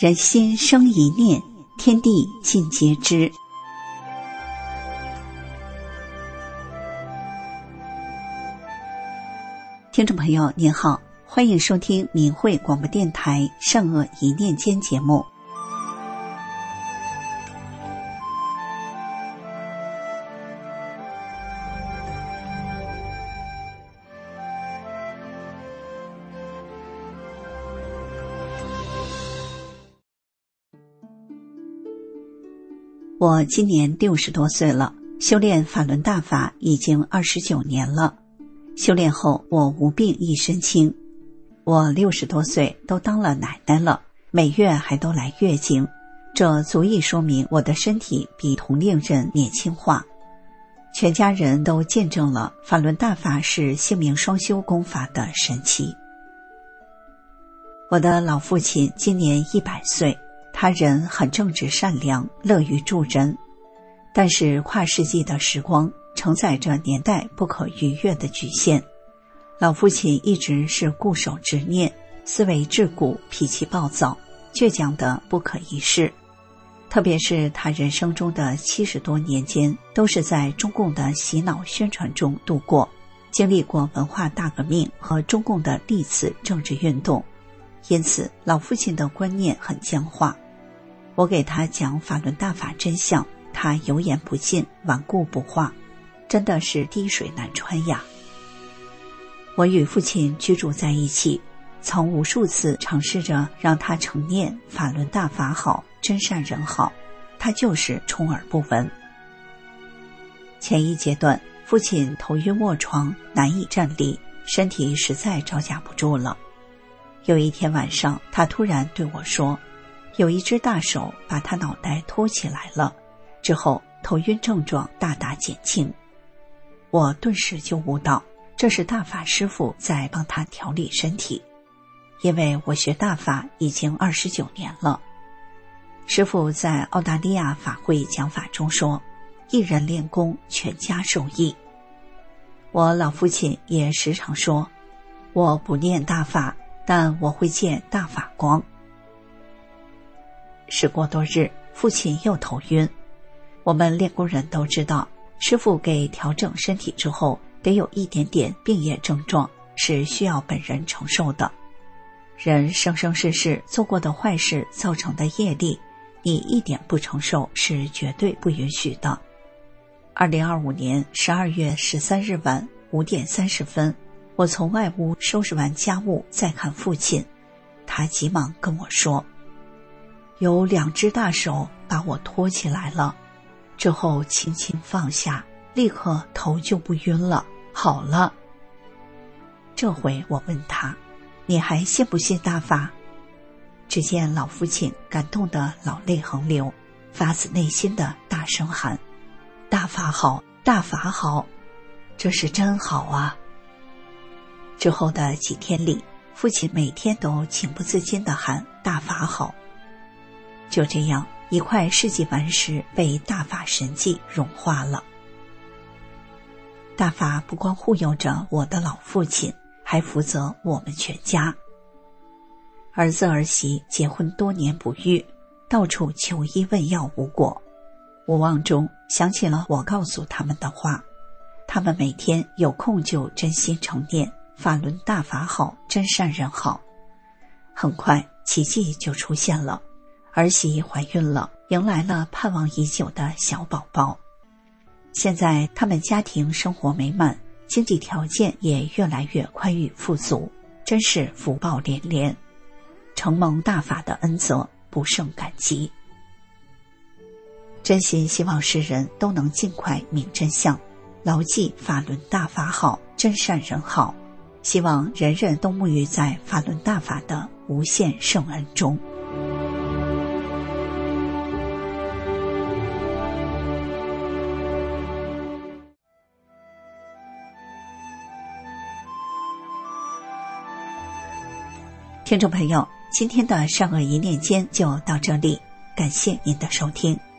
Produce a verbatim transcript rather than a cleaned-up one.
人心生一念，天地尽皆知。听众朋友您好，欢迎收听明慧广播电台善恶一念间节目。我今年六十多岁了，修炼法轮大法已经二十九年了。修炼后，我无病一身轻。我六十多岁都当了奶奶了，每月还都来月经，这足以说明我的身体比同龄人年轻化。全家人都见证了法轮大法是性命双修功法的神奇。我的老父亲今年一百岁，他人很正直善良，乐于助人。但是跨世纪的时光承载着年代不可逾越的局限。老父亲一直是固守执念，思维桎梏，脾气暴躁，倔强的不可一世。特别是他人生中的七十多年间，都是在中共的洗脑宣传中度过，经历过文化大革命和中共的历次政治运动，因此老父亲的观念很僵化。我给他讲法轮大法真相，他油盐不进，顽固不化，真的是滴水难穿呀。我与父亲居住在一起，曾无数次尝试着让他承念法轮大法好，真善人好，他就是充耳不闻。前一阶段，父亲头晕卧床，难以站立，身体实在招架不住了。有一天晚上，他突然对我说，有一只大手把他脑袋托起来了，之后头晕症状大大减轻。我顿时就悟到，这是大法师父在帮他调理身体。因为我学大法已经二十九年了。师父在澳大利亚法会讲法中说，一人练功，全家受益。我老父亲也时常说，我不念大法，但我会见大法光。时过多日，父亲又头晕。我们练功人都知道，师父给调整身体之后，得有一点点病业症状，是需要本人承受的。人生生世世做过的坏事造成的业力，你一点不承受是绝对不允许的。二零二五年十二月十三日晚五点三十分，我从外屋收拾完家务，再看父亲，他急忙跟我说，有两只大手把我托起来了，之后轻轻放下，立刻头就不晕了，好了。这回我问他，你还信不信大法？只见老父亲感动得老泪横流，发自内心的大声喊，大法好，大法好，这是真好啊。之后的几天里，父亲每天都情不自禁地喊大法好。就这样，一块世纪顽石被大法神迹融化了。大法不光护佑着我的老父亲，还负责我们全家。儿子儿媳结婚多年不育，到处求医问药无果。无望中想起了我告诉他们的话，他们每天有空就真心诚念法轮大法好，真善人好。很快奇迹就出现了，儿媳怀孕了，迎来了盼望已久的小宝宝。现在他们家庭生活美满，经济条件也越来越宽裕富足，真是福报连连，承蒙大法的恩泽，不胜感激。真心希望世人都能尽快明真相，牢记法轮大法好，真善人好，希望人人都沐浴在法轮大法的无限圣恩中。听众朋友，今天的善恶一念间就到这里，感谢您的收听。